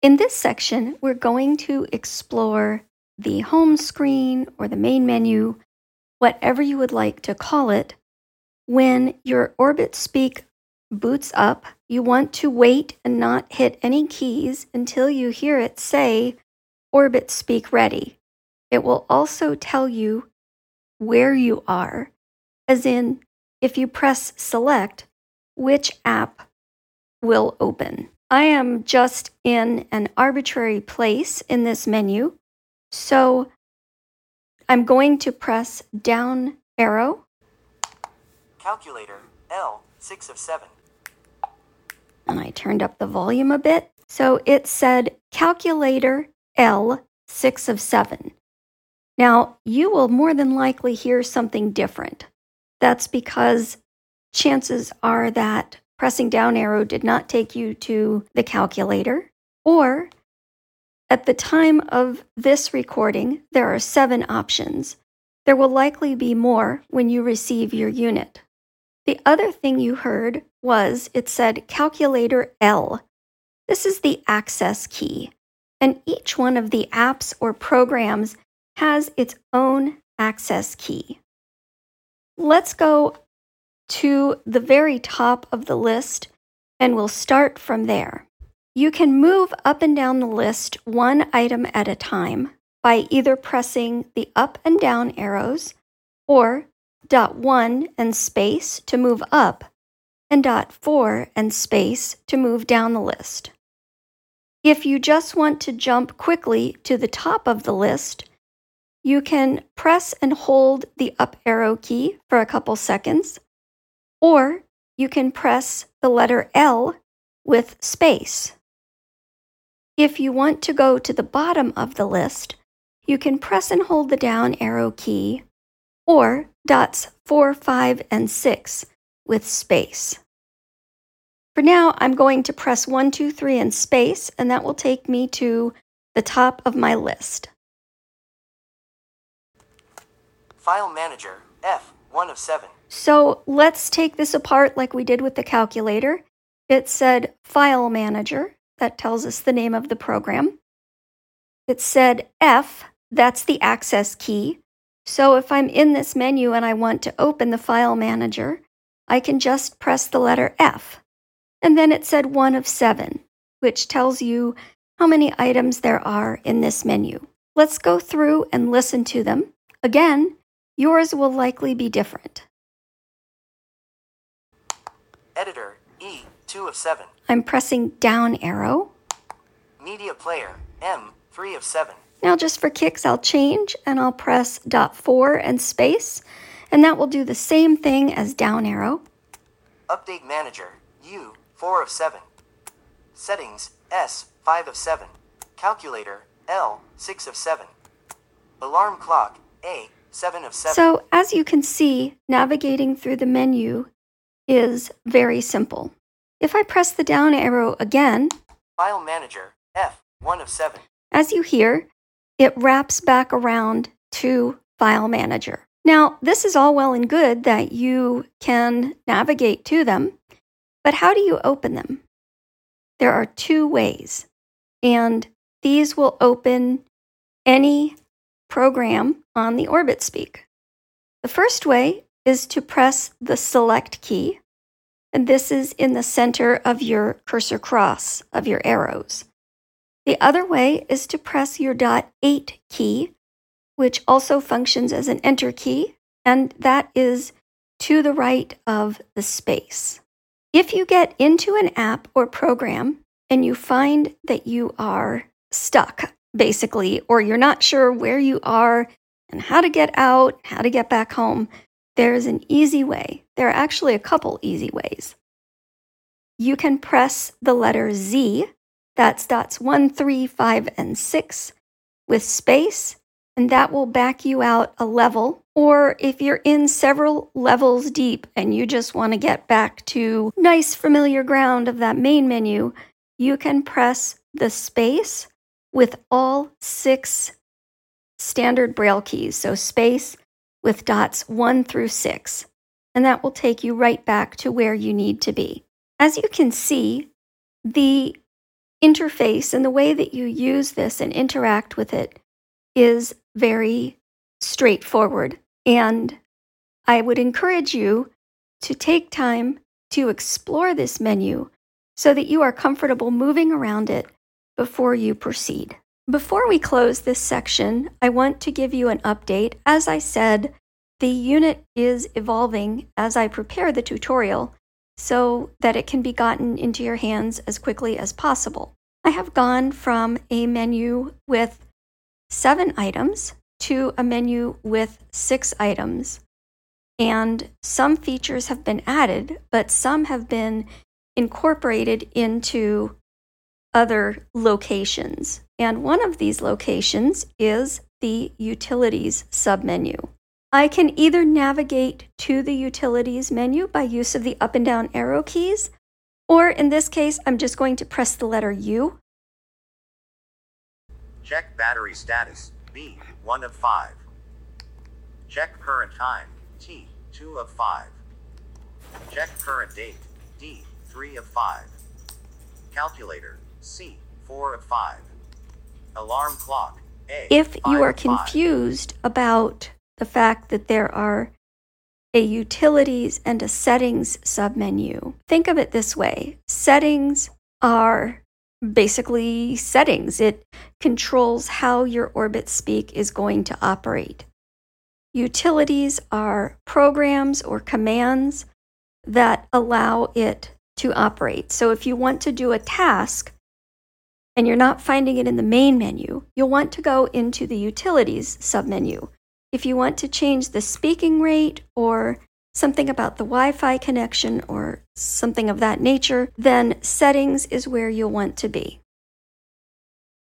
In this section, we're going to explore the home screen or the main menu, whatever you would like to call it. When your OrbitSpeak boots up, you want to wait and not hit any keys until you hear it say OrbitSpeak ready. It will also tell you where you are, as in, if you press select, which app will open. I am just in an arbitrary place in this menu, so I'm going to press down arrow. Calculator, L, 6 of 7. And I turned up the volume a bit. So it said calculator L, 6 of 7. Now, you will more than likely hear something different. That's because chances are that pressing down arrow did not take you to the calculator, or at the time of this recording, there are 7 options. There will likely be more when you receive your unit. The other thing you heard was it said calculator L. This is the access key, and each one of the apps or programs has its own access key. Let's go to the very top of the list, and we'll start from there. You can move up and down the list one item at a time by either pressing the up and down arrows, or dot 1 and space to move up, and dot 4 and space to move down the list. If you just want to jump quickly to the top of the list, you can press and hold the up arrow key for a couple seconds, or you can press the letter L with space. If you want to go to the bottom of the list, you can press and hold the down arrow key, or dots 4, 5, and 6 with space. For now, I'm going to press 1, 2, 3, and space, and that will take me to the top of my list. File Manager, F, 1 of 7. So let's take this apart like we did with the calculator. It said File Manager. That tells us the name of the program. It said F, that's the access key. So if I'm in this menu and I want to open the File Manager, I can just press the letter F. And then it said 1 of 7, which tells you how many items there are in this menu. Let's go through and listen to them. Again, yours will likely be different. Editor, E, 2 of 7. I'm pressing down arrow. Media Player, M, 3 of 7. Now just for kicks, I'll change and I'll press dot 4 and space, and that will do the same thing as down arrow. Update Manager, U, 4 of 7. Settings, S, 5 of 7. Calculator, L, 6 of 7. Alarm Clock, A, 7 of 7. So as you can see, navigating through the menu is very simple. If I press the down arrow again, File Manager, F, 1 of 7. as you hear, it wraps back around to File Manager. Now, this is all well and good that you can navigate to them, but how do you open them? There are 2 ways, and these will open any program on the OrbitSpeak. The first way is to press the Select key, and this is in the center of your cursor cross of your arrows. The other way is to press your dot 8 key, which also functions as an Enter key, and that is to the right of the space. If you get into an app or program and you find that you are stuck, basically, or you're not sure where you are and how to get out, how to get back home, there's an easy way. There are actually a couple easy ways. You can press the letter Z, that's dots 1, 3, 5, and 6 with space, and that will back you out a level. Or if you're in several levels deep and you just want to get back to nice familiar ground of that main menu, you can press the space with all 6 standard Braille keys, so space with dots 1 through 6, and that will take you right back to where you need to be. As you can see, the interface and the way that you use this and interact with it is very straightforward. And I would encourage you to take time to explore this menu so that you are comfortable moving around it before you proceed. Before we close this section, I want to give you an update. As I said, the unit is evolving as I prepare the tutorial so that it can be gotten into your hands as quickly as possible. I have gone from a menu with 7 items to a menu with 6 items. And some features have been added, but some have been incorporated into other locations. And one of these locations is the Utilities submenu. I can either navigate to the Utilities menu by use of the up and down arrow keys, or in this case, I'm just going to press the letter U. Check battery status, B, 1 of 5. Check current time, T, 2 of 5. Check current date, D, 3 of 5. Calculator, C, 4 of 5. Alarm clock, A, If you are 5 of 5. confused about the fact that there are a Utilities and a Settings submenu, think of it this way. Settings are basically settings. It controls how your Orbit Speak is going to operate. Utilities are programs or commands that allow it to operate. So if you want to do a task and you're not finding it in the main menu, you'll want to go into the Utilities submenu. If you want to change the speaking rate or something about the Wi-Fi connection or something of that nature, then Settings is where you'll want to be.